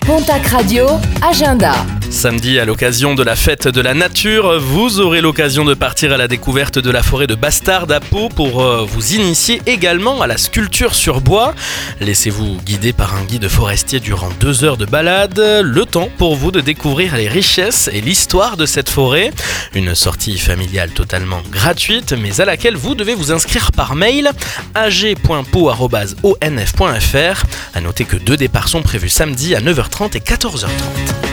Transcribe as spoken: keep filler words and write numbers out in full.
Pontac Radio, agenda. Samedi, à l'occasion de la fête de la nature, vous aurez l'occasion de partir à la découverte de la forêt de Bastarde à Pau pour euh, vous initier également à la sculpture sur bois. Laissez-vous guider par un guide forestier durant deux heures de balade, le temps pour vous de découvrir les richesses et l'histoire de cette forêt. Une sortie familiale totalement gratuite, mais à laquelle vous devez vous inscrire par mail a g point pau arobase o n f point f r. À noter que deux départs sont prévus samedi à neuf heures trente et quatorze heures trente.